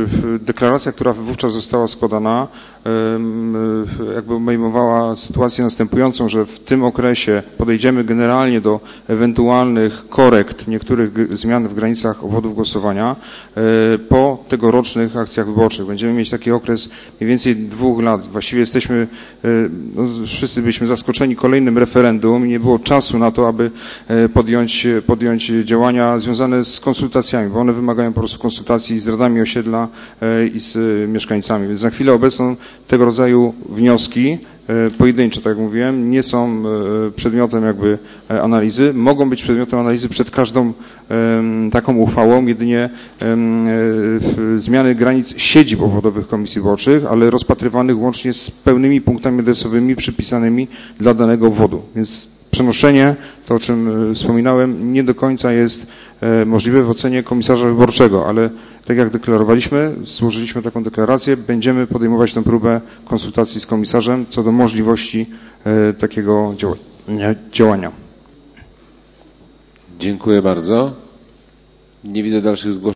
Deklaracja, która wówczas została składana, jakby obejmowała sytuację następującą, że w tym okresie podejdziemy generalnie do ewentualnych korekt niektórych zmian w granicach obwodów głosowania po tegorocznych akcjach wyborczych. Będziemy mieć taki okres mniej więcej 2 lat. Właściwie jesteśmy, no, wszyscy byliśmy zaskoczeni kolejnym referendum i nie było czasu na to, aby podjąć działania związane z konsultacjami, bo one wymagają po prostu konsultacji z radami osiedla i z mieszkańcami. Więc na chwilę obecną tego rodzaju wnioski pojedyncze, tak jak mówiłem, nie są przedmiotem jakby analizy. Mogą być przedmiotem analizy przed każdą taką uchwałą, jedynie zmiany granic siedzib obwodowych komisji wyborczych, ale rozpatrywanych łącznie z pełnymi punktami adresowymi przypisanymi dla danego obwodu. Więc przenoszenie, to o czym wspominałem, nie do końca jest możliwe w ocenie komisarza wyborczego, ale tak jak deklarowaliśmy, złożyliśmy taką deklarację, będziemy podejmować tę próbę konsultacji z komisarzem co do możliwości takiego działania. Dziękuję bardzo. Nie widzę dalszych zgłoszeń.